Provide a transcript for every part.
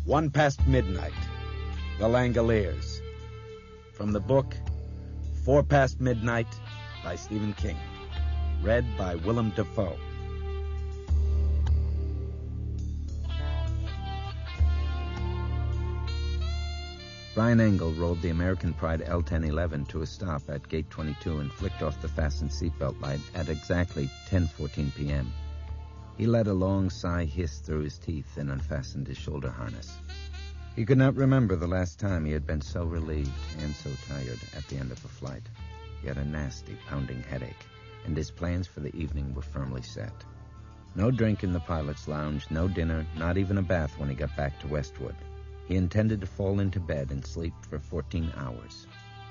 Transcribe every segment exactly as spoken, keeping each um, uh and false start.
One Past Midnight, The Langoliers. From the book, Four Past Midnight by Stephen King. Read by Willem Dafoe. Brian Engel rolled the American Pride L ten eleven to a stop at Gate twenty-two and flicked off the fastened seatbelt light at exactly ten fourteen p.m. He let a long sigh hiss through his teeth and unfastened his shoulder harness. He could not remember the last time he had been so relieved and so tired at the end of a flight. He had a nasty, pounding headache, and his plans for the evening were firmly set. No drink in the pilot's lounge, no dinner, not even a bath when he got back to Westwood. He intended to fall into bed and sleep for fourteen hours.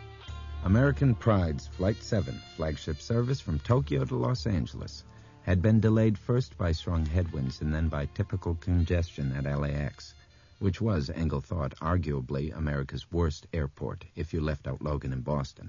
American Pride's Flight seven, flagship service from Tokyo to Los Angeles, had been delayed first by strong headwinds and then by typical congestion at L A X, which was, Engel thought, arguably America's worst airport if you left out Logan and Boston.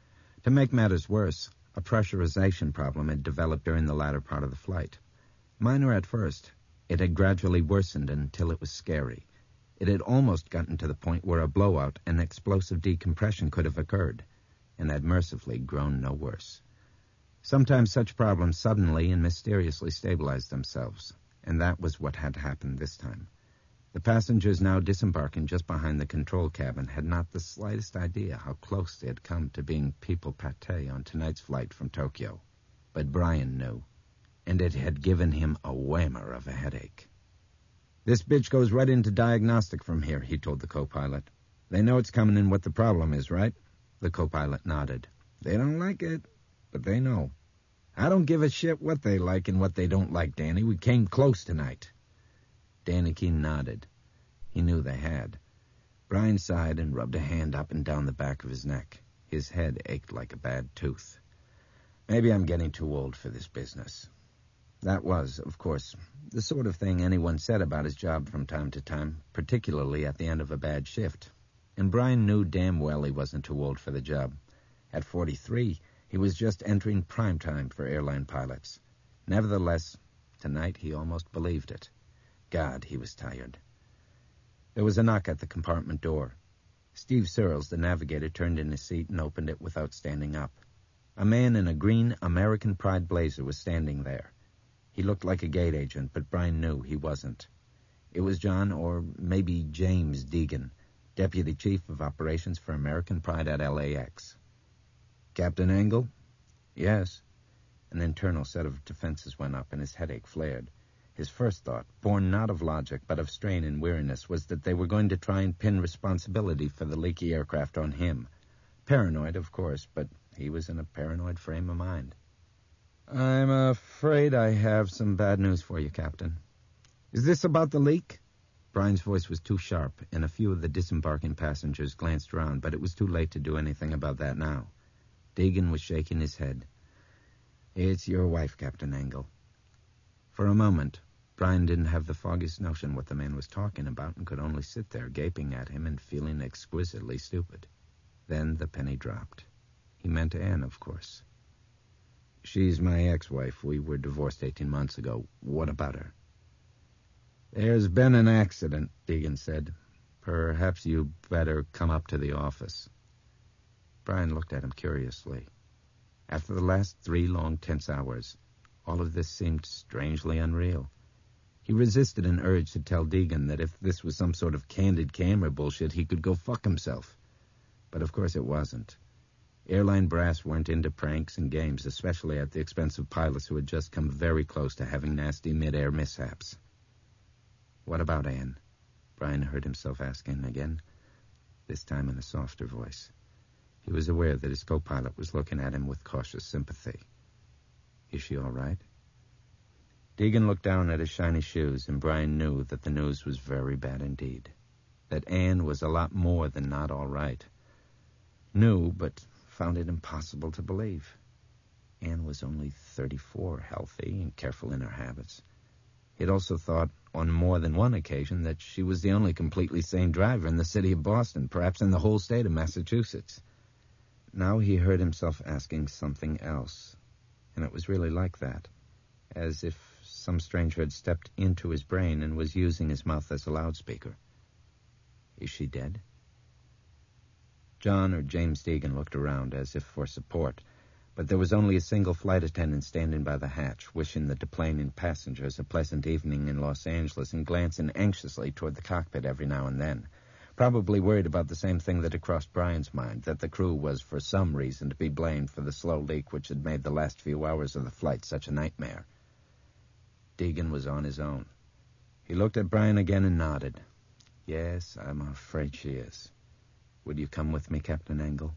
To make matters worse, a pressurization problem had developed during the latter part of the flight. Minor at first, it had gradually worsened until it was scary. It had almost gotten to the point where a blowout and explosive decompression could have occurred, and had mercifully grown no worse. Sometimes such problems suddenly and mysteriously stabilized themselves, and that was what had happened this time. The passengers now disembarking just behind the control cabin had not the slightest idea how close they had come to being people pâté on tonight's flight from Tokyo. But Brian knew, and it had given him a whammer of a headache. "This bitch goes right into diagnostic from here," he told the co-pilot. "They know it's coming and what the problem is, right?" The co-pilot nodded. "They don't like it, but they know." "I don't give a shit what they like and what they don't like, Danny. We came close tonight." Danicky nodded. He knew they had. Brian sighed and rubbed a hand up and down the back of his neck. His head ached like a bad tooth. "Maybe I'm getting too old for this business." That was, of course, the sort of thing anyone said about his job from time to time, particularly at the end of a bad shift. And Brian knew damn well he wasn't too old for the job. At forty-three, he was just entering prime time for airline pilots. Nevertheless, tonight he almost believed it. God, he was tired. There was a knock at the compartment door. Steve Searles, the navigator, turned in his seat and opened it without standing up. A man in a green American Pride blazer was standing there. He looked like a gate agent, but Brian knew he wasn't. It was John, or maybe James Deegan, Deputy Chief of Operations for American Pride at L A X. "Captain Engel?" "Yes." An internal set of defenses went up, and his headache flared. His first thought, born not of logic but of strain and weariness, was that they were going to try and pin responsibility for the leaky aircraft on him. Paranoid, of course, but he was in a paranoid frame of mind. "I'm afraid I have some bad news for you, Captain." "Is this about the leak?" Brian's voice was too sharp, and a few of the disembarking passengers glanced around, but it was too late to do anything about that now. Deegan was shaking his head. "It's your wife, Captain Engel." For a moment, Brian didn't have the foggiest notion what the man was talking about and could only sit there gaping at him and feeling exquisitely stupid. Then the penny dropped. He meant Anne, of course. "She's my ex-wife. We were divorced eighteen months ago. What about her?" "There's been an accident," Deegan said. "Perhaps you better come up to the office." Brian looked at him curiously. After the last three long, tense hours, all of this seemed strangely unreal. He resisted an urge to tell Deegan that if this was some sort of candid camera bullshit, he could go fuck himself. But of course it wasn't. Airline brass weren't into pranks and games, especially at the expense of pilots who had just come very close to having nasty mid-air mishaps. "What about Anne?" Brian heard himself asking again, this time in a softer voice. He was aware that his co-pilot was looking at him with cautious sympathy. "Is she all right?" Deegan looked down at his shiny shoes, and Brian knew that the news was very bad indeed. That Anne was a lot more than not all right. Knew, but found it impossible to believe. Anne was only thirty-four, healthy and careful in her habits. He'd also thought, on more than one occasion, that she was the only completely sane driver in the city of Boston, perhaps in the whole state of Massachusetts. Now he heard himself asking something else, and it was really like that, as if some stranger had stepped into his brain and was using his mouth as a loudspeaker. Is she dead? John or James Deegan looked around as if for support, but there was only a single flight attendant standing by the hatch, wishing the deplaning passengers a pleasant evening in Los Angeles and glancing anxiously toward the cockpit every now and then, probably worried about the same thing that had crossed Brian's mind, that the crew was for some reason to be blamed for the slow leak which had made the last few hours of the flight such a nightmare. Deegan was on his own. He looked at Brian again and nodded. Yes, I'm afraid she is. Would you come with me, Captain Engel?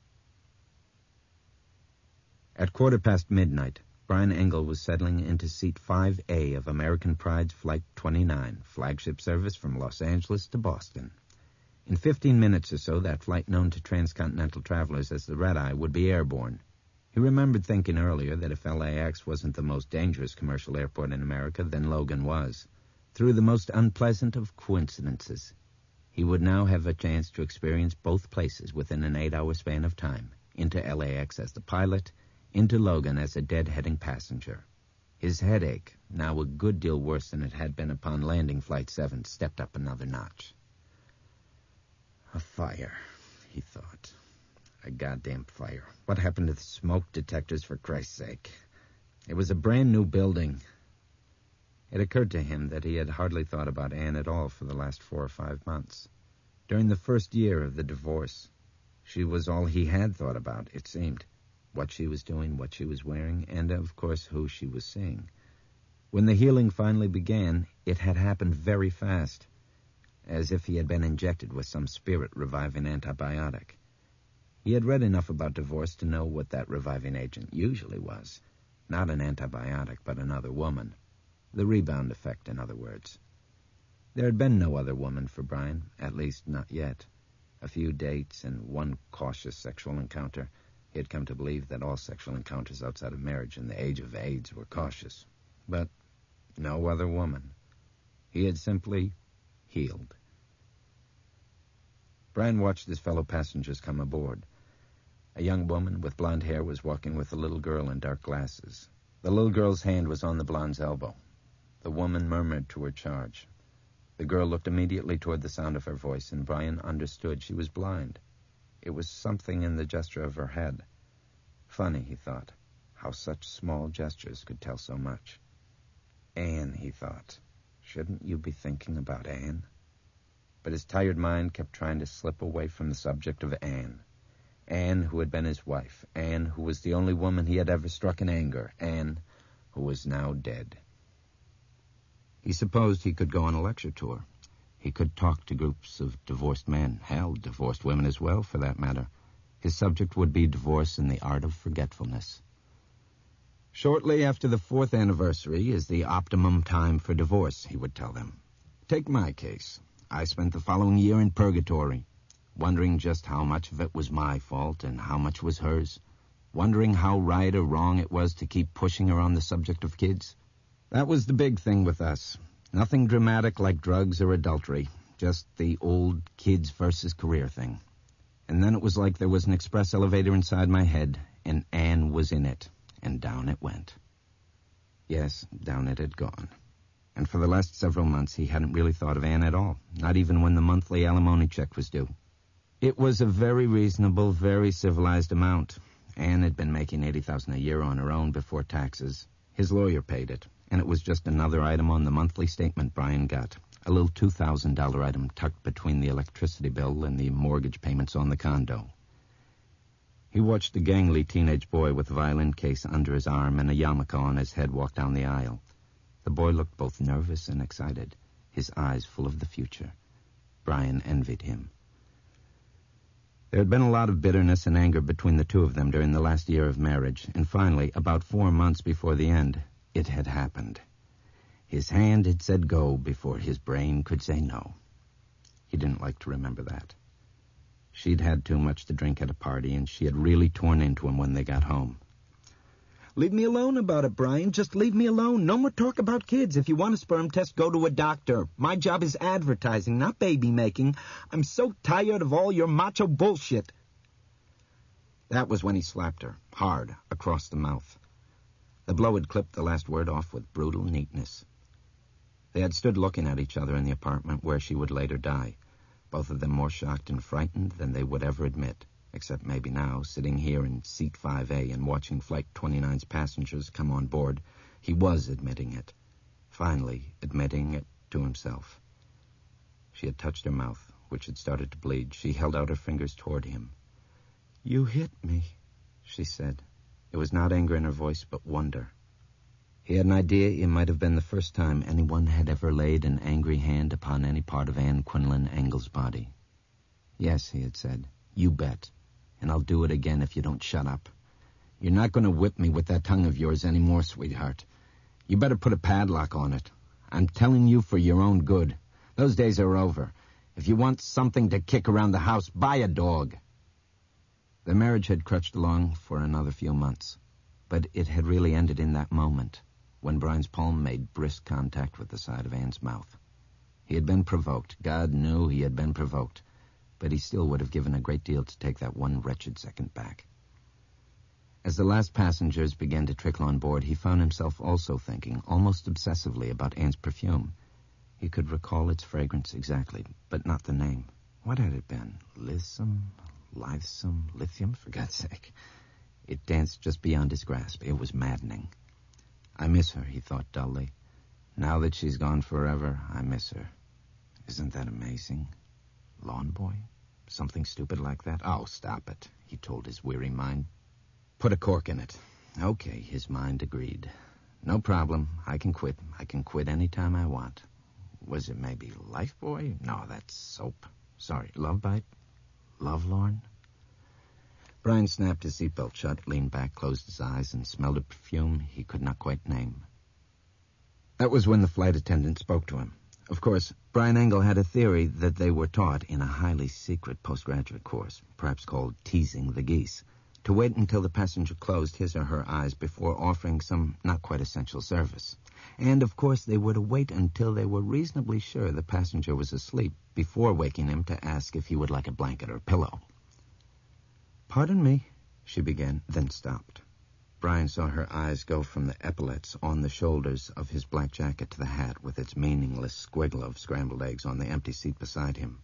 At quarter past midnight, Brian Engel was settling into Seat five A of American Pride's Flight twenty-nine, flagship service from Los Angeles to Boston. In fifteen minutes or so, that flight known to transcontinental travelers as the Red-Eye would be airborne. He remembered thinking earlier that if L A X wasn't the most dangerous commercial airport in America, then Logan was. Through the most unpleasant of coincidences, he would now have a chance to experience both places within an eight-hour span of time, into L A X as the pilot, into Logan as a deadheading passenger. His headache, now a good deal worse than it had been upon landing Flight seven, stepped up another notch. A fire, he thought. A goddamn fire. What happened to the smoke detectors, for Christ's sake? It was a brand-new building. It occurred to him that he had hardly thought about Anne at all for the last four or five months. During the first year of the divorce, she was all he had thought about, it seemed. What she was doing, what she was wearing, and, of course, who she was seeing. When the healing finally began, it had happened very fast, as if he had been injected with some spirit-reviving antibiotic. He had read enough about divorce to know what that reviving agent usually was. Not an antibiotic, but another woman. The rebound effect, in other words. There had been no other woman for Brian, at least not yet. A few dates and one cautious sexual encounter. He had come to believe that all sexual encounters outside of marriage in the age of AIDS were cautious. But no other woman. He had simply healed. Brian watched his fellow passengers come aboard. A young woman with blonde hair was walking with a little girl in dark glasses. The little girl's hand was on the blonde's elbow. The woman murmured to her charge. The girl looked immediately toward the sound of her voice, and Brian understood she was blind. It was something in the gesture of her head. Funny, he thought, how such small gestures could tell so much. Anne, he thought. Shouldn't you be thinking about Anne? But his tired mind kept trying to slip away from the subject of Anne. Anne, who had been his wife. Anne, who was the only woman he had ever struck in anger. Anne, who was now dead. He supposed he could go on a lecture tour. He could talk to groups of divorced men, hell, divorced women as well, for that matter. His subject would be divorce and the art of forgetfulness. Shortly after the fourth anniversary is the optimum time for divorce, he would tell them. Take my case. I spent the following year in purgatory, wondering just how much of it was my fault and how much was hers, wondering how right or wrong it was to keep pushing her on the subject of kids. That was the big thing with us. Nothing dramatic like drugs or adultery, just the old kids versus career thing. And then it was like there was an express elevator inside my head, and Anne was in it, and down it went. Yes, down it had gone. And for the last several months he hadn't really thought of Anne at all, not even when the monthly alimony check was due. It was a very reasonable, very civilized amount. Anne had been making eighty thousand dollars a year on her own before taxes. His lawyer paid it, and it was just another item on the monthly statement Brian got. A little two thousand dollars item tucked between the electricity bill and the mortgage payments on the condo. He watched a gangly teenage boy with a violin case under his arm and a yarmulke on his head walk down the aisle. The boy looked both nervous and excited, his eyes full of the future. Brian envied him. There had been a lot of bitterness and anger between the two of them during the last year of marriage, and finally, about four months before the end, it had happened. His hand had said go before his brain could say no. He didn't like to remember that. She'd had too much to drink at a party, and she had really torn into him when they got home. Leave me alone about it, Brian. Just leave me alone. No more talk about kids. If you want a sperm test, go to a doctor. My job is advertising, not baby-making. I'm so tired of all your macho bullshit. That was when he slapped her, hard, across the mouth. The blow had clipped the last word off with brutal neatness. They had stood looking at each other in the apartment where she would later die, both of them more shocked and frightened than they would ever admit, except maybe now, sitting here in Seat five A and watching Flight twenty-nine's passengers come on board, he was admitting it. Finally, admitting it to himself. She had touched her mouth, which had started to bleed. She held out her fingers toward him. "You hit me," she said. It was not anger in her voice, but wonder. He had an idea it might have been the first time anyone had ever laid an angry hand upon any part of Anne Quinlan Engel's body. "Yes," he had said, "you bet. And I'll do it again if you don't shut up. You're not going to whip me with that tongue of yours anymore, sweetheart. You better put a padlock on it. I'm telling you for your own good. Those days are over. If you want something to kick around the house, buy a dog." The marriage had crutched along for another few months, but it had really ended in that moment, when Brian's palm made brisk contact with the side of Anne's mouth. He had been provoked. God knew he had been provoked, but he still would have given a great deal to take that one wretched second back. As the last passengers began to trickle on board, he found himself also thinking, almost obsessively, about Anne's perfume. He could recall its fragrance exactly, but not the name. What had it been? Lissome? Lithesome? Lithium? For God's sake. It danced just beyond his grasp. It was maddening. I miss her, he thought dully. Now that she's gone forever, I miss her. Isn't that amazing? Lawn boy? Something stupid like that? Oh, stop it, he told his weary mind. Put a cork in it. Okay, his mind agreed. No problem. I can quit. I can quit any time I want. Was it maybe Lifebuoy? No, that's soap. Sorry, Love Bite? Lovelorn? Brian snapped his seatbelt shut, leaned back, closed his eyes, and smelled a perfume he could not quite name. That was when the flight attendant spoke to him. Of course, Brian Engel had a theory that they were taught in a highly secret postgraduate course, perhaps called Teasing the Geese, to wait until the passenger closed his or her eyes before offering some not quite essential service. And, of course, they were to wait until they were reasonably sure the passenger was asleep before waking him to ask if he would like a blanket or a pillow. "Pardon me," she began, then stopped. Brian saw her eyes go from the epaulets on the shoulders of his black jacket to the hat with its meaningless squiggle of scrambled eggs on the empty seat beside him.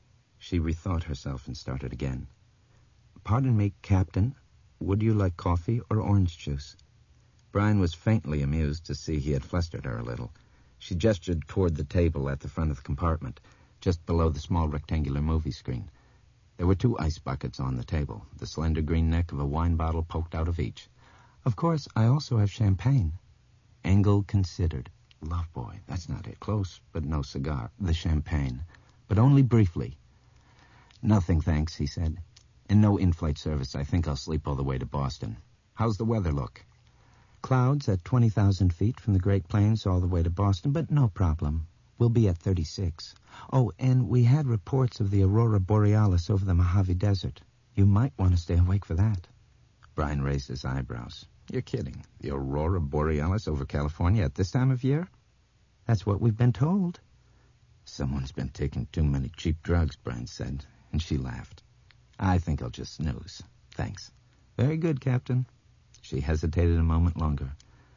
She rethought herself and started again. "Pardon me, Captain, would you like coffee or orange juice?" Brian was faintly amused to see he had flustered her a little. She gestured toward the table at the front of the compartment, just below the small rectangular movie screen. There were two ice buckets on the table, the slender green neck of a wine bottle poked out of each. "Of course, I also have champagne." Engel considered. Love boy, that's not it. Close, but no cigar. The champagne. But only briefly. "Nothing, thanks," he said. "And no in-flight service. I think I'll sleep all the way to Boston. How's the weather look?" "Clouds at twenty thousand feet from the Great Plains all the way to Boston, but no problem. We'll be at thirty-six. Oh, and we had reports of the Aurora Borealis over the Mojave Desert. You might want to stay awake for that." Brian raised his eyebrows. "You're kidding. The Aurora Borealis over California at this time of year?" "That's what we've been told." "Someone's been taking too many cheap drugs," Brian said, and she laughed. "I think I'll just snooze. Thanks." "Very good, Captain." She hesitated a moment longer.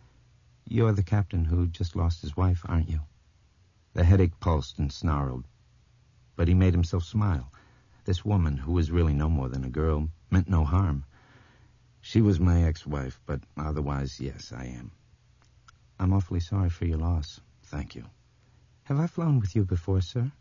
"You're the captain who just lost his wife, aren't you?" The headache pulsed and snarled, but he made himself smile. This woman, who was really no more than a girl, meant no harm. "She was my ex-wife, but otherwise, yes, I am." "I'm awfully sorry for your loss." "Thank you." "Have I flown with you before, sir?"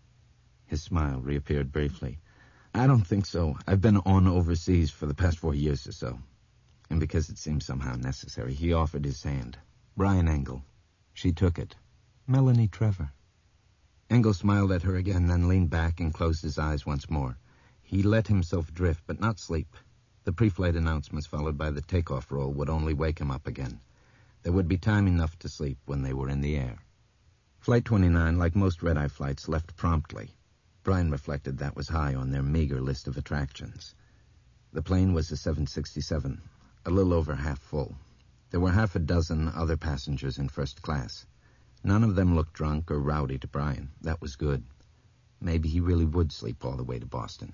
His smile reappeared briefly. "I don't think so. I've been on overseas for the past four years or so." And because it seemed somehow necessary, he offered his hand. Brian Engel. She took it. "Melanie Trevor." Engel smiled at her again, then leaned back and closed his eyes once more. He let himself drift, but not sleep. The pre-flight announcements followed by the takeoff roll would only wake him up again. There would be time enough to sleep when they were in the air. Flight twenty-nine, like most red-eye flights, left promptly. Brian reflected that was high on their meager list of attractions. The plane was a seven sixty-seven, a little over half full. There were half a dozen other passengers in first class. None of them looked drunk or rowdy to Brian. That was good. Maybe he really would sleep all the way to Boston.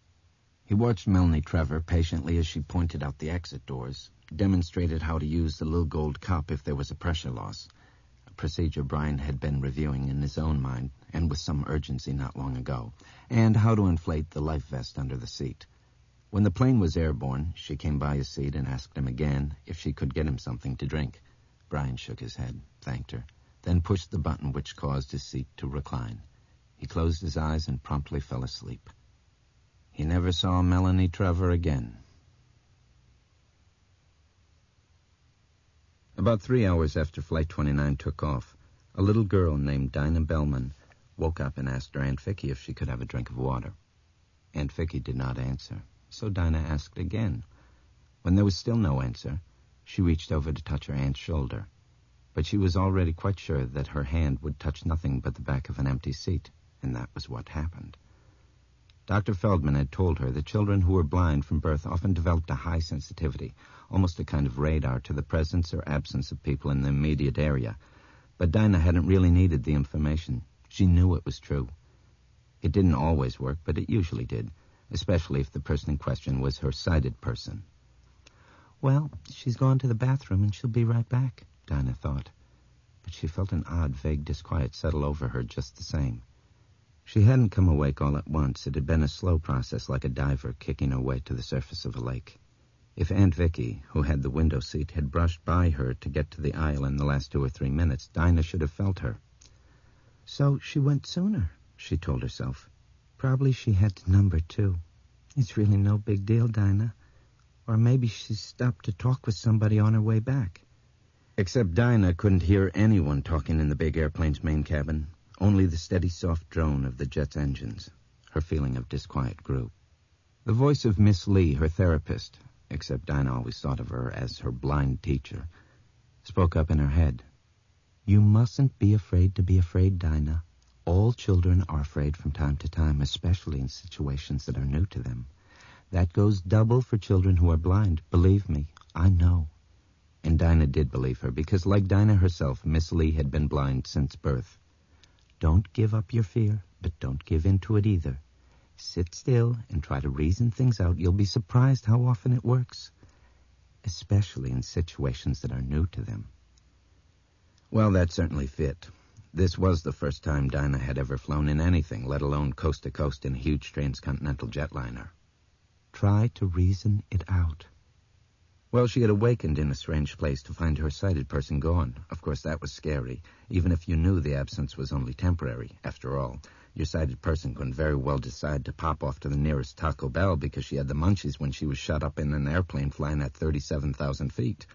He watched Melanie Trevor patiently as she pointed out the exit doors, demonstrated how to use the little gold cup if there was a pressure loss. a procedure Brian had been reviewing in his own mind, and with some urgency not long ago, and how to inflate the life vest under the seat. When the plane was airborne, she came by his seat and asked him again if she could get him something to drink. Brian shook his head, thanked her, then pushed the button which caused his seat to recline. He closed his eyes and promptly fell asleep. He never saw Melanie Trevor again. About three hours after Flight twenty-nine took off, a little girl named Dinah Bellman woke up and asked her Aunt Vicky if she could have a drink of water. Aunt Vicky did not answer, so Dinah asked again. When there was still no answer, she reached over to touch her aunt's shoulder, but she was already quite sure that her hand would touch nothing but the back of an empty seat, and that was what happened. Doctor Feldman had told her that children who were blind from birth often developed a high sensitivity, almost a kind of radar, to the presence or absence of people in the immediate area. But Dinah hadn't really needed the information. She knew it was true. It didn't always work, but it usually did, especially if the person in question was her sighted person. Well, she's gone to the bathroom and she'll be right back, Dinah thought. But she felt an odd, vague disquiet settle over her just the same. She hadn't come awake all at once. It had been a slow process, like a diver kicking her way to the surface of a lake. If Aunt Vicky, who had the window seat, had brushed by her to get to the aisle in the last two or three minutes, Dinah should have felt her. So she went sooner, she told herself. Probably she had to number two. It's really no big deal, Dinah. Or maybe she stopped to talk with somebody on her way back. Except Dinah couldn't hear anyone talking in the big airplane's main cabin. Only the steady, soft drone of the jet's engines. Her feeling of disquiet grew. The voice of Miss Lee, her therapist, except Dinah always thought of her as her blind teacher, spoke up in her head. You mustn't be afraid to be afraid, Dinah. All children are afraid from time to time, especially in situations that are new to them. That goes double for children who are blind. Believe me, I know. And Dinah did believe her, because like Dinah herself, Miss Lee had been blind since birth. Don't give up your fear, but don't give in to it either. Sit still and try to reason things out. You'll be surprised how often it works, especially in situations that are new to them. Well, that certainly fit. This was the first time Dinah had ever flown in anything, let alone coast to coast in a huge transcontinental jetliner. Try to reason it out. Well, she had awakened in a strange place to find her sighted person gone. Of course, that was scary, even if you knew the absence was only temporary. After all, your sighted person couldn't very well decide to pop off to the nearest Taco Bell because she had the munchies when she was shut up in an airplane flying at thirty-seven thousand feet.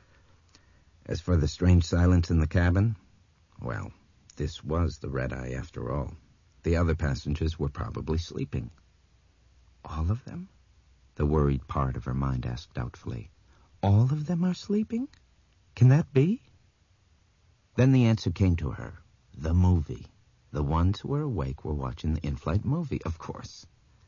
As for the strange silence in the cabin, well, this was the red-eye after all. The other passengers were probably sleeping. All of them? The worried part of her mind asked doubtfully. All of them are sleeping? Can that be? Then the answer came to her. The movie. The ones who were awake were watching the in-flight movie, of course.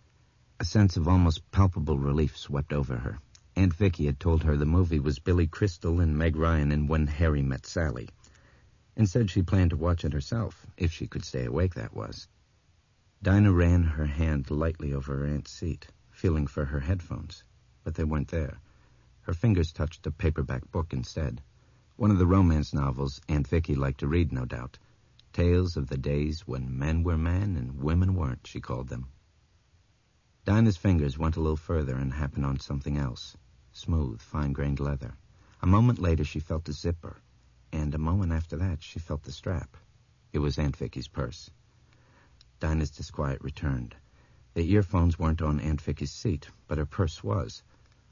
A sense of almost palpable relief swept over her. Aunt Vicky had told her the movie was Billy Crystal and Meg Ryan in When Harry Met Sally, and said she planned to watch it herself, if she could stay awake, that was. Dinah ran her hand lightly over her aunt's seat, feeling for her headphones, but they weren't there. Her fingers touched a paperback book instead. One of the romance novels Aunt Vicky liked to read, no doubt. Tales of the days when men were men and women weren't, she called them. Dinah's fingers went a little further and happened on something else. Smooth, fine-grained leather. A moment later she felt the zipper, and a moment after that she felt the strap. It was Aunt Vicky's purse. Dinah's disquiet returned. The earphones weren't on Aunt Vicky's seat, but her purse was.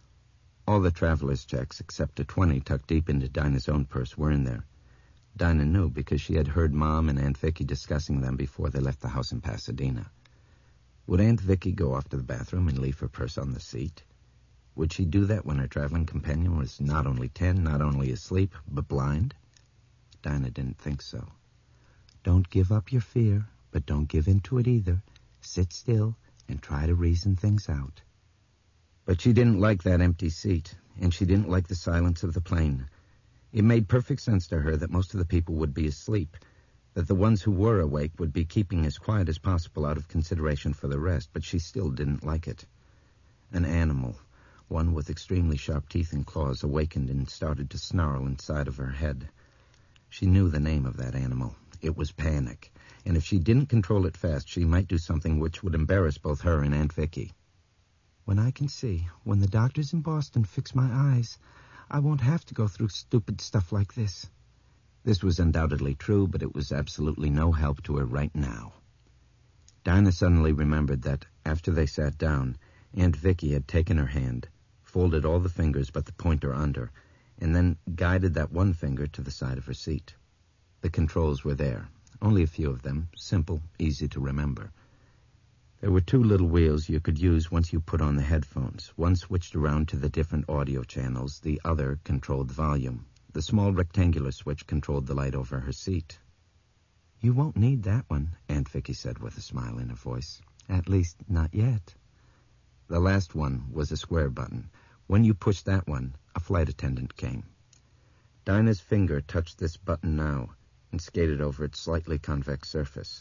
All the traveler's checks, except a twenty tucked deep into Dinah's own purse, were in there. Dinah knew because she had heard Mom and Aunt Vicky discussing them before they left the house in Pasadena. Would Aunt Vicky go off to the bathroom and leave her purse on the seat? Would she do that when her traveling companion was not only ten, not only asleep, but blind? Dinah didn't think so. Don't give up your fear, but don't give in to it either. Sit still and try to reason things out. But she didn't like that empty seat, and she didn't like the silence of the plane. It made perfect sense to her that most of the people would be asleep, that the ones who were awake would be keeping as quiet as possible out of consideration for the rest, but she still didn't like it. An animal, one with extremely sharp teeth and claws, awakened and started to snarl inside of her head. She knew the name of that animal. It was panic. And if she didn't control it fast, she might do something which would embarrass both her and Aunt Vicky. When I can see, when the doctors in Boston fix my eyes, I won't have to go through stupid stuff like this. This was undoubtedly true, but it was absolutely no help to her right now. Dinah suddenly remembered that, after they sat down, Aunt Vicky had taken her hand, folded all the fingers but the pointer under, and then guided that one finger to the side of her seat. The controls were there, only a few of them, simple, easy to remember. There were two little wheels you could use once you put on the headphones. One switched around to the different audio channels, the other controlled the volume. The small rectangular switch controlled the light over her seat. You won't need that one, Aunt Vicky said with a smile in her voice. At least, not yet. The last one was a square button. When you pushed that one, a flight attendant came. Dinah's finger touched this button now and skated over its slightly convex surface.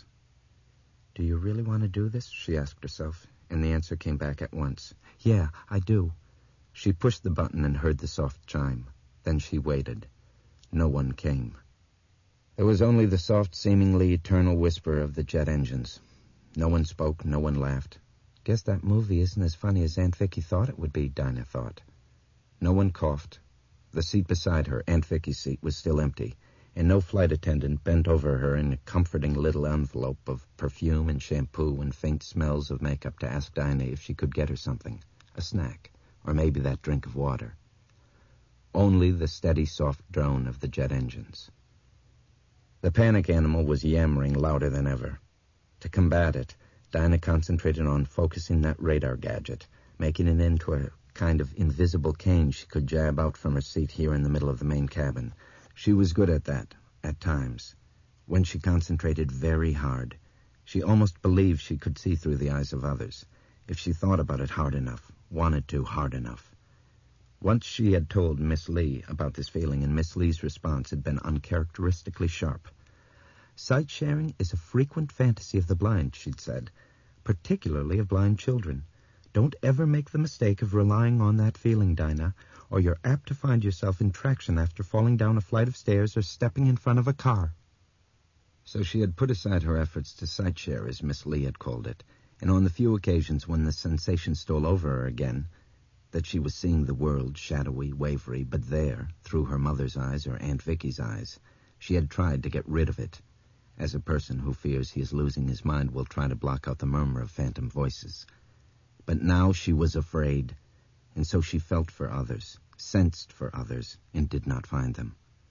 Do you really want to do this? She asked herself, and the answer came back at once. Yeah, I do. She pushed the button and heard the soft chime. Then she waited. No one came. There was only the soft, seemingly eternal whisper of the jet engines. No one spoke, no one laughed. Guess that movie isn't as funny as Aunt Vicky thought it would be, Dinah thought. No one coughed. The seat beside her, Aunt Vicky's seat, was still empty, and no flight attendant bent over her in a comforting little envelope of perfume and shampoo and faint smells of makeup to ask Dinah if she could get her something, a snack, or maybe that drink of water. Only the steady, soft drone of the jet engines. The panic animal was yammering louder than ever. To combat it, Dinah concentrated on focusing that radar gadget, making it into a kind of invisible cane she could jab out from her seat here in the middle of the main cabin. She was good at that, at times. When she concentrated very hard, she almost believed she could see through the eyes of others, if she thought about it hard enough, wanted to hard enough. Once she had told Miss Lee about this feeling, and Miss Lee's response had been uncharacteristically sharp. Sight-sharing is a frequent fantasy of the blind, she'd said, particularly of blind children. Don't ever make the mistake of relying on that feeling, Dinah, or you're apt to find yourself in traction after falling down a flight of stairs or stepping in front of a car. So she had put aside her efforts to sight-share, as Miss Lee had called it, and on the few occasions when the sensation stole over her again, that she was seeing the world shadowy, wavery, but there, through her mother's eyes or Aunt Vicky's eyes, she had tried to get rid of it, as a person who fears he is losing his mind will try to block out the murmur of phantom voices. But now she was afraid, and so she felt for others, sensed for others, and did not find them.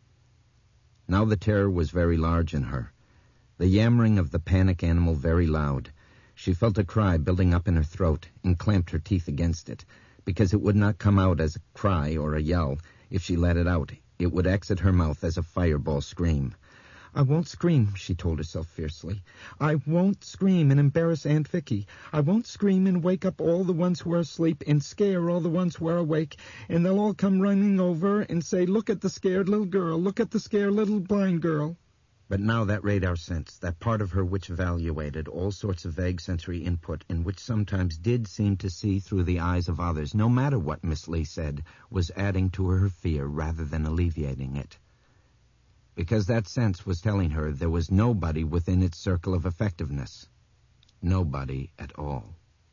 Now the terror was very large in her, the yammering of the panic animal very loud. She felt a cry building up in her throat and clamped her teeth against it, because it would not come out as a cry or a yell. If she let it out, it would exit her mouth as a fireball scream. I won't scream, she told herself fiercely. I won't scream and embarrass Aunt Vicky. I won't scream and wake up all the ones who are asleep and scare all the ones who are awake, and they'll all come running over and say, look at the scared little girl, look at the scared little blind girl. But now that radar sense, that part of her which evaluated all sorts of vague sensory input and which sometimes did seem to see through the eyes of others, no matter what Miss Lee said, was adding to her fear rather than alleviating it. Because that sense was telling her there was nobody within its circle of effectiveness. Nobody at all.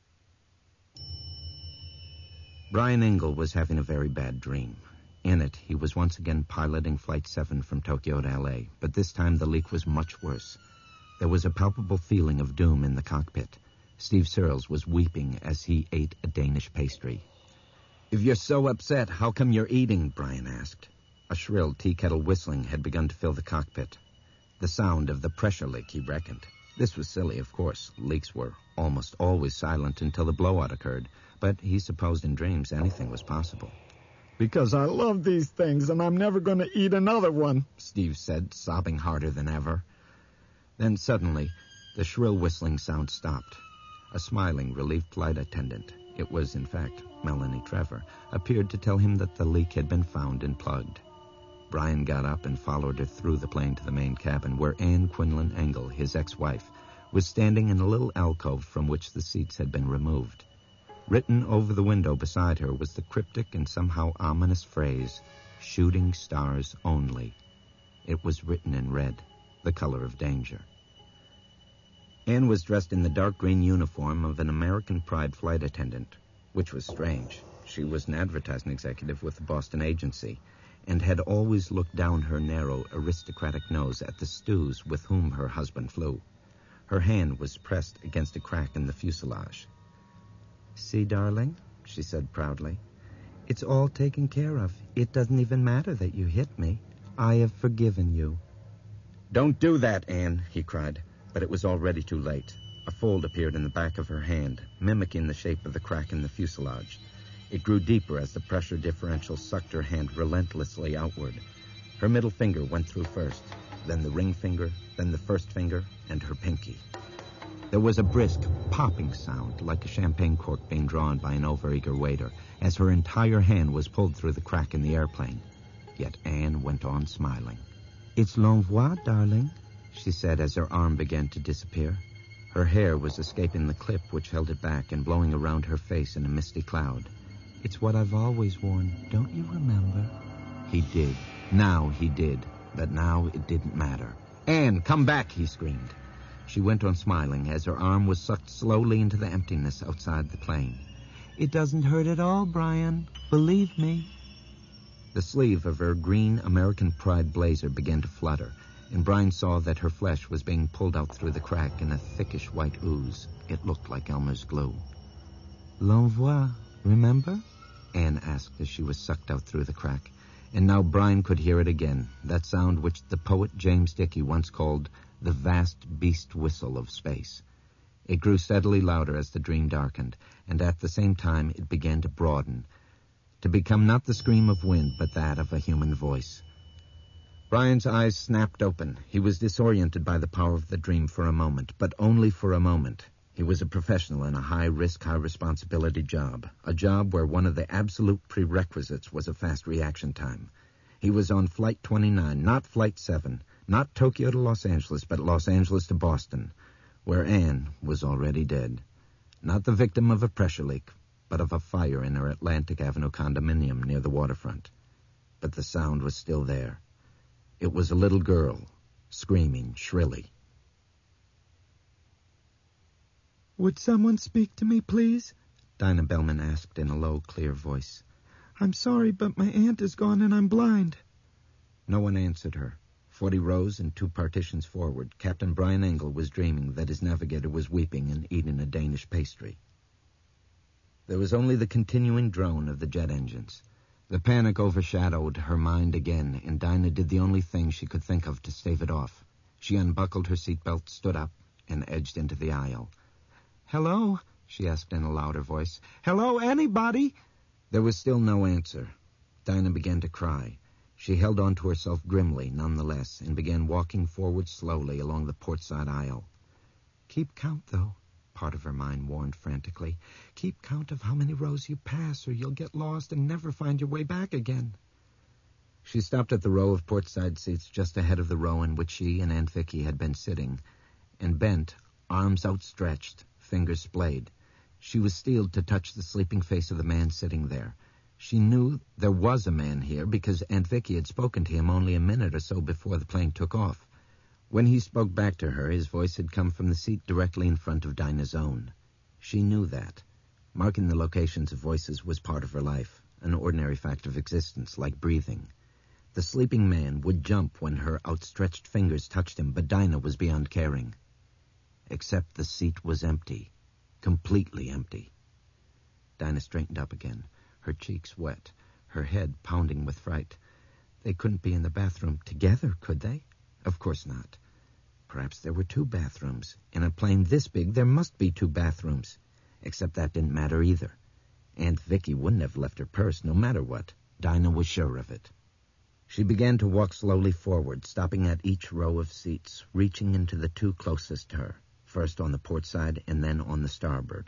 Brian Engel was having a very bad dream. In it, he was once again piloting Flight seven from Tokyo to L A, but this time the leak was much worse. There was a palpable feeling of doom in the cockpit. Steve Searles was weeping as he ate a Danish pastry. "If you're so upset, how come you're eating?" Brian asked. A shrill tea-kettle whistling had begun to fill the cockpit. The sound of the pressure leak, he reckoned. This was silly, of course. Leaks were almost always silent until the blowout occurred, but he supposed in dreams anything was possible. "Because I love these things, and I'm never going to eat another one," Steve said, sobbing harder than ever. Then suddenly, the shrill whistling sound stopped. A smiling, relieved flight attendant, it was in fact Melanie Trevor, appeared to tell him that the leak had been found and plugged. Brian got up and followed her through the plane to the main cabin, where Anne Quinlan Engel, his ex-wife, was standing in a little alcove from which the seats had been removed. Written over the window beside her was the cryptic and somehow ominous phrase, "Shooting stars only." It was written in red, the color of danger. Anne was dressed in the dark green uniform of an American Pride flight attendant, which was strange. She was an advertising executive with the Boston agency and had always looked down her narrow, aristocratic nose at the stews with whom her husband flew. Her hand was pressed against a crack in the fuselage. "See, darling," she said proudly, "it's all taken care of. It doesn't even matter that you hit me. I have forgiven you." "Don't do that, Anne," he cried. But it was already too late. A fold appeared in the back of her hand, mimicking the shape of the crack in the fuselage. It grew deeper as the pressure differential sucked her hand relentlessly outward. Her middle finger went through first, then the ring finger, then the first finger, and her pinky. There was a brisk, popping sound, like a champagne cork being drawn by an overeager waiter, as her entire hand was pulled through the crack in the airplane. Yet Anne went on smiling. "It's l'envoi, darling," she said as her arm began to disappear. Her hair was escaping the clip which held it back and blowing around her face in a misty cloud. "It's what I've always worn, don't you remember?" He did. Now he did. But now it didn't matter. "Anne, come back," he screamed. She went on smiling as her arm was sucked slowly into the emptiness outside the plane. "It doesn't hurt at all, Brian. Believe me." The sleeve of her green American Pride blazer began to flutter, and Brian saw that her flesh was being pulled out through the crack in a thickish white ooze. It looked like Elmer's glue. "L'envoi, remember?" Anne asked as she was sucked out through the crack. And now Brian could hear it again, that sound which the poet James Dickey once called the vast beast whistle of space. It grew steadily louder as the dream darkened, and at the same time it began to broaden, to become not the scream of wind, but that of a human voice. Brian's eyes snapped open. He was disoriented by the power of the dream for a moment, but only for a moment. He was a professional in a high-risk, high-responsibility job, a job where one of the absolute prerequisites was a fast reaction time. He was on Flight twenty-nine, not Flight seven, not Tokyo to Los Angeles, but Los Angeles to Boston, where Anne was already dead. Not the victim of a pressure leak, but of a fire in her Atlantic Avenue condominium near the waterfront. But the sound was still there. It was a little girl, screaming shrilly. "Would someone speak to me, please?" Dinah Bellman asked in a low, clear voice. "I'm sorry, but my aunt is gone and I'm blind." No one answered her. Forty rows and two partitions forward, Captain Brian Engel was dreaming that his navigator was weeping and eating a Danish pastry. There was only the continuing drone of the jet engines. The panic overshadowed her mind again, and Dinah did the only thing she could think of to stave it off. She unbuckled her seatbelt, stood up, and edged into the aisle. "Hello?" she asked in a louder voice. "Hello, anybody?" There was still no answer. Dinah began to cry. She held on to herself grimly, nonetheless, and began walking forward slowly along the port-side aisle. "Keep count, though," part of her mind warned frantically. "Keep count of how many rows you pass, or you'll get lost and never find your way back again." She stopped at the row of port-side seats just ahead of the row in which she and Aunt Vicky had been sitting, and bent, arms outstretched, fingers splayed. She was steeled to touch the sleeping face of the man sitting there. She knew there was a man here because Aunt Vicky had spoken to him only a minute or so before the plane took off. When he spoke back to her, his voice had come from the seat directly in front of Dinah's own. She knew that. Marking the locations of voices was part of her life, an ordinary fact of existence, like breathing. The sleeping man would jump when her outstretched fingers touched him, but Dinah was beyond caring. Except the seat was empty, completely empty. Dinah straightened up again, her cheeks wet, her head pounding with fright. They couldn't be in the bathroom together, could they? Of course not. Perhaps there were two bathrooms. In a plane this big, there must be two bathrooms. Except that didn't matter either. Aunt Vicky wouldn't have left her purse, no matter what. Dinah was sure of it. She began to walk slowly forward, stopping at each row of seats, reaching into the two closest to her, first on the port side and then on the starboard.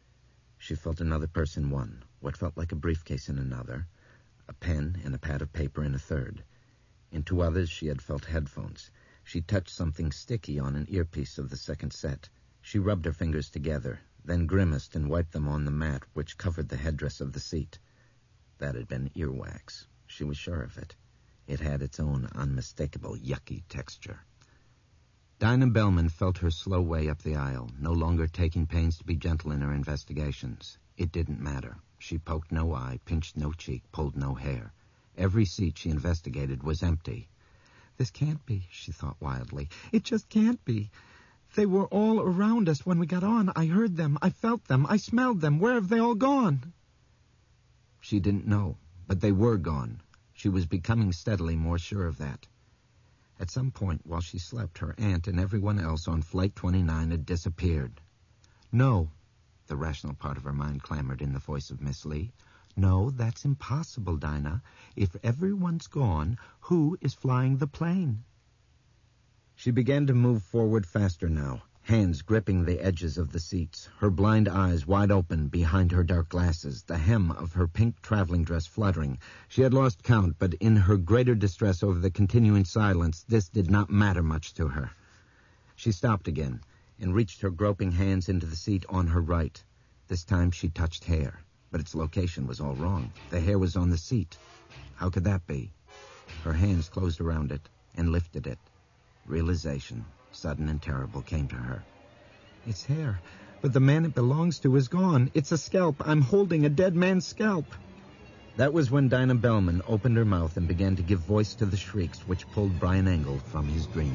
She felt another purse in one, what felt like a briefcase in another, a pen and a pad of paper in a third. In two others she had felt headphones. She touched something sticky on an earpiece of the second set. She rubbed her fingers together, then grimaced and wiped them on the mat which covered the headdress of the seat. That had been earwax. She was sure of it. It had its own unmistakable yucky texture. Dinah Bellman felt her slow way up the aisle, no longer taking pains to be gentle in her investigations. It didn't matter. She poked no eye, pinched no cheek, pulled no hair. Every seat she investigated was empty. This can't be, she thought wildly. It just can't be. They were all around us when we got on. I heard them. I felt them. I smelled them. Where have they all gone? She didn't know, but they were gone. She was becoming steadily more sure of that. At some point while she slept, her aunt and everyone else on Flight twenty-nine had disappeared. No, the rational part of her mind clamored in the voice of Miss Lee. No, that's impossible, Dinah. If everyone's gone, who is flying the plane? She began to move forward faster now, hands gripping the edges of the seats, her blind eyes wide open behind her dark glasses, the hem of her pink traveling dress fluttering. She had lost count, but in her greater distress over the continuing silence, this did not matter much to her. She stopped again and reached her groping hands into the seat on her right. This time she touched hair, but its location was all wrong. The hair was on the seat. How could that be? Her hands closed around it and lifted it. Realization, sudden and terrible, came to her. It's hair, but the man it belongs to is gone. It's a scalp. I'm holding a dead man's scalp. That was when Dinah Bellman opened her mouth and began to give voice to the shrieks which pulled Brian Engel from his dream.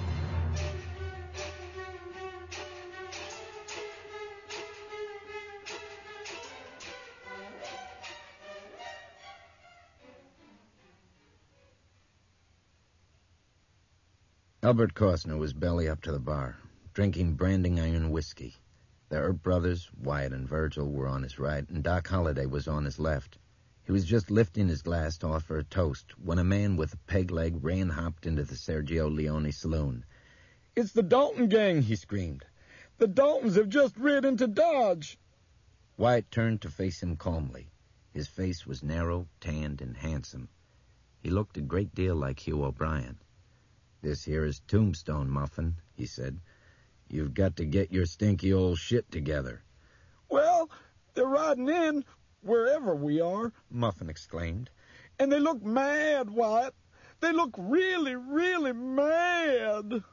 Albert Costner was belly up to the bar, drinking branding iron whiskey. The Earp brothers, Wyatt and Virgil, were on his right, and Doc Holliday was on his left. He was just lifting his glass to offer a toast when a man with a peg leg ran-hopped into the Sergio Leone saloon. "It's the Dalton gang," he screamed. "The Daltons have just rid into Dodge." Wyatt turned to face him calmly. His face was narrow, tanned, and handsome. He looked a great deal like Hugh O'Brien. "This here is Tombstone, Muffin," he said. "You've got to get your stinky old shit together." "Well, they're riding in, wherever we are," Muffin exclaimed. "And they look mad, Wyatt. They look really, really mad."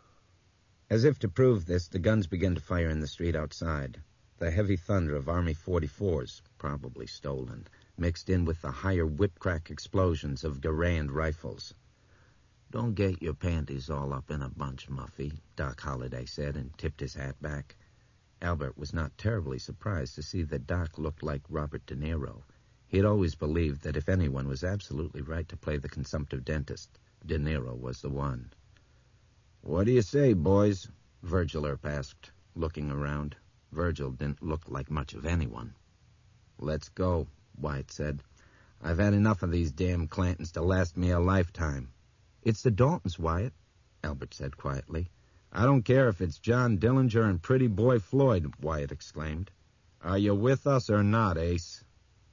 As if to prove this, the guns began to fire in the street outside. The heavy thunder of Army forty-fours, probably stolen, mixed in with the higher whip-crack explosions of Garand rifles. "Don't get your panties all up in a bunch, Muffy," Doc Holliday said, and tipped his hat back. Albert was not terribly surprised to see that Doc looked like Robert De Niro. He had always believed that if anyone was absolutely right to play the consumptive dentist, De Niro was the one. "What do you say, boys?" Virgil Earp asked, looking around. Virgil didn't look like much of anyone. "Let's go," Wyatt said. "I've had enough of these damn Clantons to last me a lifetime." "It's the Daltons, Wyatt," Albert said quietly. "I don't care if it's John Dillinger and Pretty Boy Floyd," Wyatt exclaimed. "Are you with us or not, Ace?"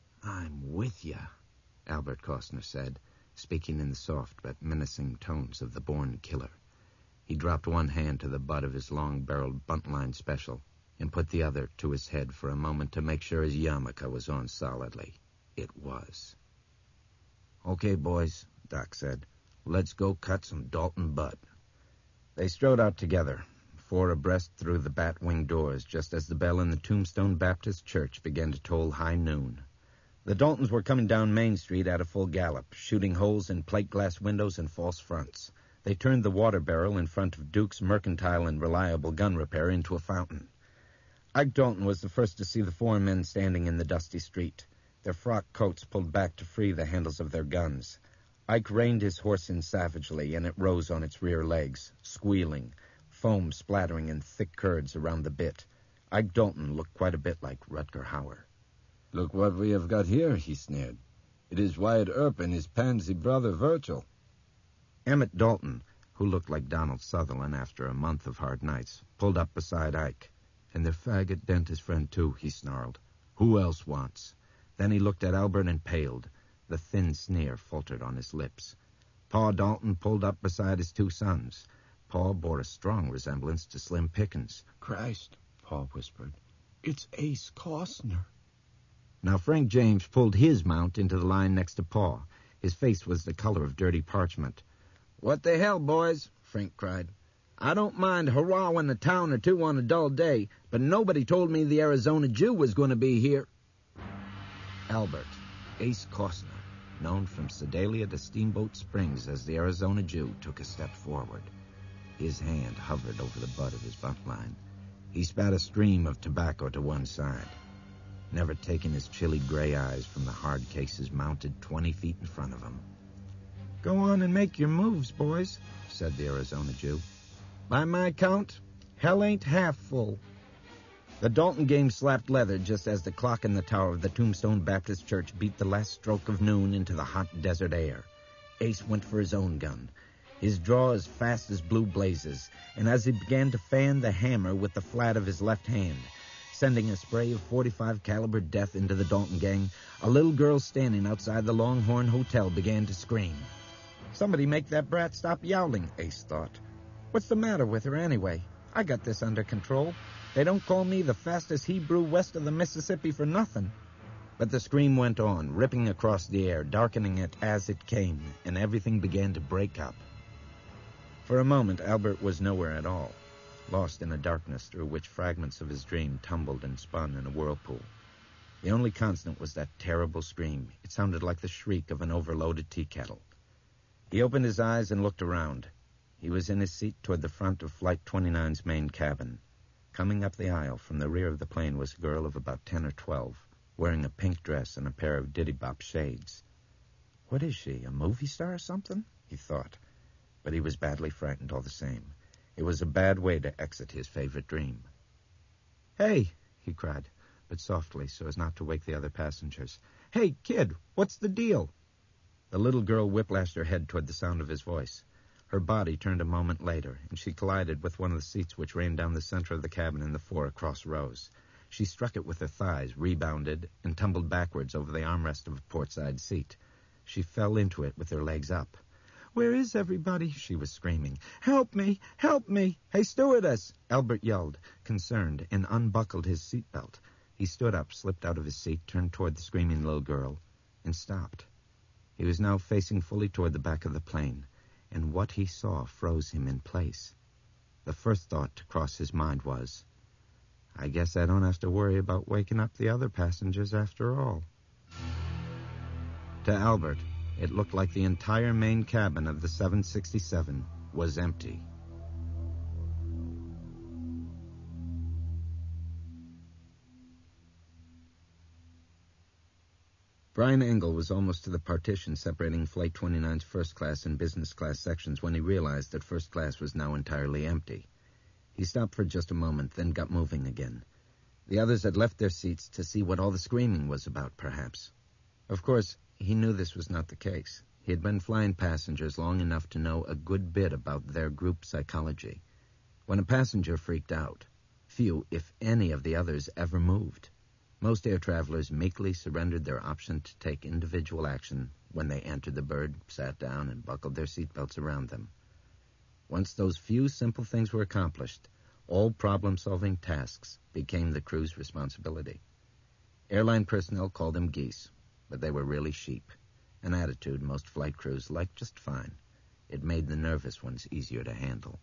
"I'm with you," Albert Costner said, speaking in the soft but menacing tones of the born killer. He dropped one hand to the butt of his long-barreled buntline special and put the other to his head for a moment to make sure his yarmulke was on solidly. It was. "Okay, boys," Doc said. "Let's go cut some Dalton butt." They strode out together, four abreast through the bat-wing doors, just as the bell in the Tombstone Baptist Church began to toll high noon. The Daltons were coming down Main Street at a full gallop, shooting holes in plate glass windows and false fronts. They turned the water barrel in front of Duke's Mercantile and Reliable Gun Repair into a fountain. Ike Dalton was the first to see the four men standing in the dusty street, their frock coats pulled back to free the handles of their guns. Ike reined his horse in savagely, and it rose on its rear legs, squealing, foam splattering in thick curds around the bit. Ike Dalton looked quite a bit like Rutger Hauer. "Look what we have got here," he sneered. "It is Wyatt Earp and his pansy brother Virgil." Emmett Dalton, who looked like Donald Sutherland after a month of hard nights, pulled up beside Ike. "And their faggot dentist friend, too," he snarled. "Who else wants?" Then he looked at Albert and paled. The thin sneer faltered on his lips. Pa Dalton pulled up beside his two sons. Pa bore a strong resemblance to Slim Pickens. "Christ," Pa whispered, "it's Ace Costner." Now Frank James pulled his mount into the line next to Pa. His face was the color of dirty parchment. "What the hell, boys?" Frank cried. "I don't mind hurrahing a town or two on a dull day, but nobody told me the Arizona Jew was going to be here." Albert, Ace Costner, known from Sedalia to Steamboat Springs as the Arizona Jew, took a step forward. His hand hovered over the butt of his bunk line. He spat a stream of tobacco to one side, never taking his chilly gray eyes from the hard cases mounted twenty feet in front of him. "Go on and make your moves, boys," said the Arizona Jew. "By my count, hell ain't half full." The Dalton game slapped leather just as the clock in the tower of the Tombstone Baptist Church beat the last stroke of noon into the hot desert air. Ace went for his own gun, his draw as fast as blue blazes, and as he began to fan the hammer with the flat of his left hand, sending a spray of forty-five caliber death into the Dalton gang, a little girl standing outside the Longhorn Hotel began to scream. "Somebody make that brat stop yowling," Ace thought. "What's the matter with her anyway? I got this under control. They don't call me the fastest Hebrew west of the Mississippi for nothing." But the scream went on, ripping across the air, darkening it as it came, and everything began to break up. For a moment, Albert was nowhere at all, lost in a darkness through which fragments of his dream tumbled and spun in a whirlpool. The only constant was that terrible scream. It sounded like the shriek of an overloaded tea kettle. He opened his eyes and looked around. He was in his seat toward the front of Flight twenty-nine's main cabin. Coming up the aisle from the rear of the plane was a girl of about ten or twelve, wearing a pink dress and a pair of diddy-bop shades. What is she, a movie star or something? He thought. But he was badly frightened all the same. It was a bad way to exit his favorite dream. "Hey," he cried, but softly so as not to wake the other passengers. "Hey, kid, what's the deal?" The little girl whiplashed her head toward the sound of his voice. Her body turned a moment later, and she collided with one of the seats which ran down the center of the cabin in the four across rows. She struck it with her thighs, rebounded, and tumbled backwards over the armrest of a portside seat. She fell into it with her legs up. "Where is everybody?" she was screaming. "Help me! Help me! Hey, stewardess!" Albert yelled, concerned, and unbuckled his seatbelt. He stood up, slipped out of his seat, turned toward the screaming little girl, and stopped. He was now facing fully toward the back of the plane, and what he saw froze him in place. The first thought to cross his mind was, I guess I don't have to worry about waking up the other passengers after all. To Albert, it looked like the entire main cabin of the seven sixty-seven was empty. Brian Engel was almost to the partition separating Flight twenty-nine's first class and business class sections when he realized that first class was now entirely empty. He stopped for just a moment, then got moving again. The others had left their seats to see what all the screaming was about, perhaps. Of course, he knew this was not the case. He had been flying passengers long enough to know a good bit about their group psychology. When a passenger freaked out, few, if any, of the others ever moved. Most air travelers meekly surrendered their option to take individual action when they entered the bird, sat down, and buckled their seatbelts around them. Once those few simple things were accomplished, all problem-solving tasks became the crew's responsibility. Airline personnel called them geese, but they were really sheep, an attitude most flight crews liked just fine. It made the nervous ones easier to handle.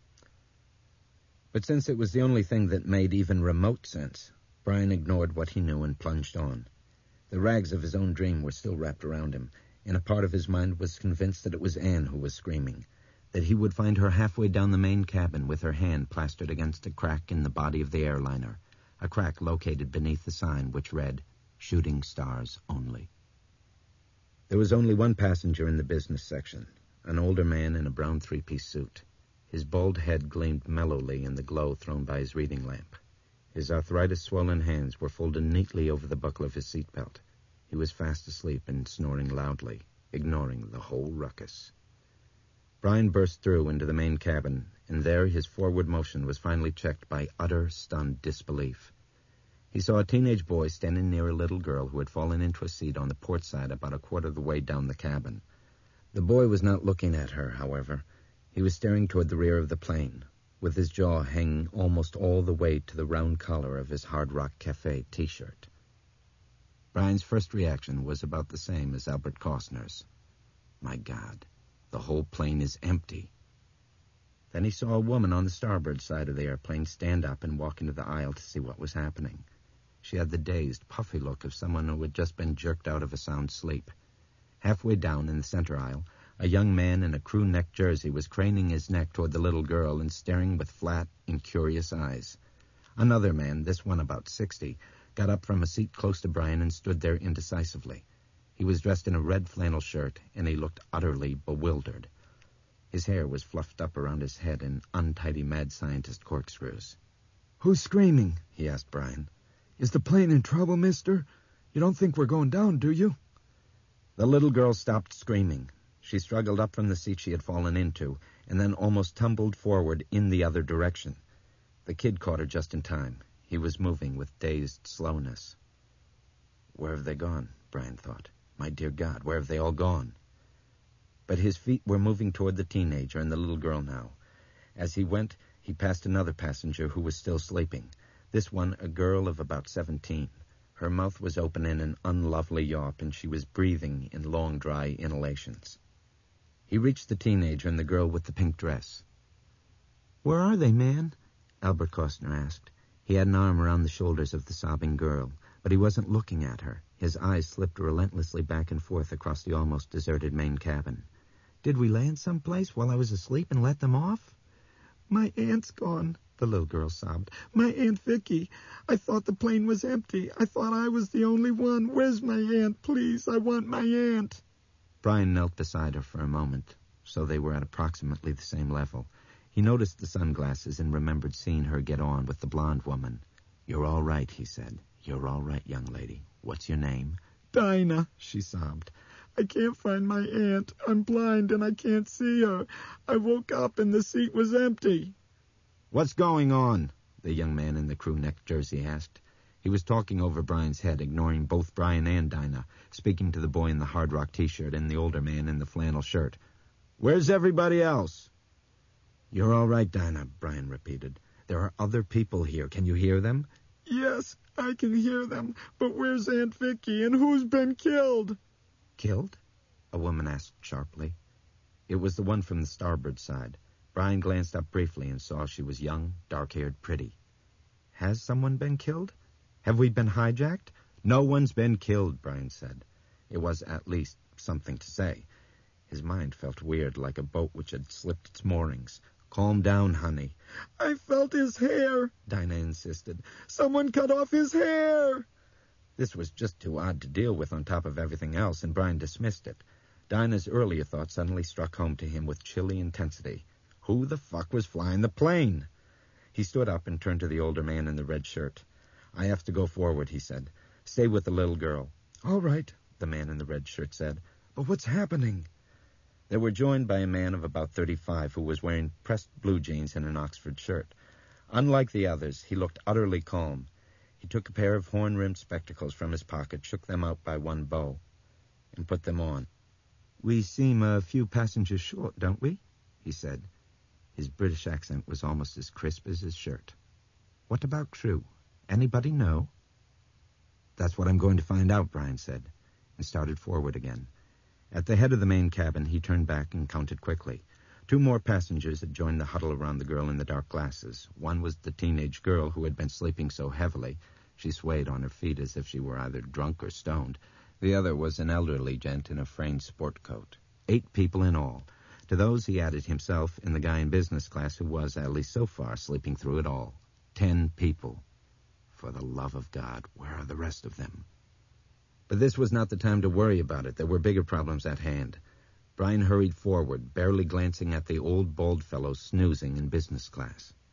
But since it was the only thing that made even remote sense, Brian ignored what he knew and plunged on. The rags of his own dream were still wrapped around him, and a part of his mind was convinced that it was Anne who was screaming, that he would find her halfway down the main cabin with her hand plastered against a crack in the body of the airliner, a crack located beneath the sign which read, "Shooting Stars Only." There was only one passenger in the business section, an older man in a brown three-piece suit. His bald head gleamed mellowly in the glow thrown by his reading lamp. His arthritis-swollen hands were folded neatly over the buckle of his seatbelt. He was fast asleep and snoring loudly, ignoring the whole ruckus. Brian burst through into the main cabin, and there his forward motion was finally checked by utter, stunned disbelief. He saw a teenage boy standing near a little girl who had fallen into a seat on the port side about a quarter of the way down the cabin. The boy was not looking at her, however. He was staring toward the rear of the plane, with his jaw hanging almost all the way to the round collar of his Hard Rock Cafe T-shirt. Brian's first reaction was about the same as Albert Costner's. My God, the whole plane is empty. Then he saw a woman on the starboard side of the airplane stand up and walk into the aisle to see what was happening. She had the dazed, puffy look of someone who had just been jerked out of a sound sleep. Halfway down in the center aisle, a young man in a crew neck jersey was craning his neck toward the little girl and staring with flat, incurious eyes. Another man, this one about sixty, got up from a seat close to Brian and stood there indecisively. He was dressed in a red flannel shirt, and he looked utterly bewildered. His hair was fluffed up around his head in untidy mad scientist corkscrews. "Who's screaming?" he asked Brian. "Is the plane in trouble, mister? You don't think we're going down, do you?" The little girl stopped screaming. She struggled up from the seat she had fallen into, and then almost tumbled forward in the other direction. The kid caught her just in time. He was moving with dazed slowness. Where have they gone? Brian thought. My dear God, where have they all gone? But his feet were moving toward the teenager and the little girl now. As he went, he passed another passenger who was still sleeping. This one, a girl of about seventeen. Her mouth was open in an unlovely yawp, and she was breathing in long, dry inhalations. He reached the teenager and the girl with the pink dress. "Where are they, man?" Albert Costner asked. He had an arm around the shoulders of the sobbing girl, but he wasn't looking at her. His eyes slipped relentlessly back and forth across the almost deserted main cabin. "Did we land someplace while I was asleep and let them off?" "My aunt's gone," the little girl sobbed. "My Aunt Vicky. I thought the plane was empty. I thought I was the only one. Where's my aunt? Please, I want my aunt." Brian knelt beside her for a moment, so they were at approximately the same level. He noticed the sunglasses and remembered seeing her get on with the blonde woman. "You're all right," he said. "You're all right, young lady. What's your name?" "Dinah," she sobbed. "I can't find my aunt. I'm blind and I can't see her. I woke up and the seat was empty." "What's going on?" the young man in the crew neck jersey asked. He was talking over Brian's head, ignoring both Brian and Dinah, speaking to the boy in the Hard Rock T-shirt and the older man in the flannel shirt. "Where's everybody else?" "You're all right, Dinah," Brian repeated. "There are other people here. Can you hear them?" "Yes, I can hear them. But where's Aunt Vicky and who's been killed?" "Killed?" a woman asked sharply. It was the one from the starboard side. Brian glanced up briefly and saw she was young, dark-haired, pretty. "Has someone been killed? Have we been hijacked?" "No one's been killed," Brian said. It was at least something to say. His mind felt weird, like a boat which had slipped its moorings. "Calm down, honey." "I felt his hair," Dinah insisted. "Someone cut off his hair." This was just too odd to deal with on top of everything else, and Brian dismissed it. Dinah's earlier thought suddenly struck home to him with chilly intensity. Who the fuck was flying the plane? He stood up and turned to the older man in the red shirt. "I have to go forward," he said. "Stay with the little girl." "All right," the man in the red shirt said. "But what's happening?" They were joined by a man of about thirty-five who was wearing pressed blue jeans and an Oxford shirt. Unlike the others, he looked utterly calm. He took a pair of horn-rimmed spectacles from his pocket, shook them out by one bow, and put them on. "We seem a few passengers short, don't we?" he said. His British accent was almost as crisp as his shirt. "What about crew? Anybody know?" "That's what I'm going to find out," Brian said, and started forward again. At the head of the main cabin, he turned back and counted quickly. Two more passengers had joined the huddle around the girl in the dark glasses. One was the teenage girl who had been sleeping so heavily. She swayed on her feet as if she were either drunk or stoned. The other was an elderly gent in a frayed sport coat. Eight people in all. To those he added himself and the guy in business class who was, at least so far, sleeping through it all. Ten people. For the love of God, where are the rest of them? But this was not the time to worry about it. There were bigger problems at hand. Brian hurried forward, barely glancing at the old bald fellow snoozing in business class.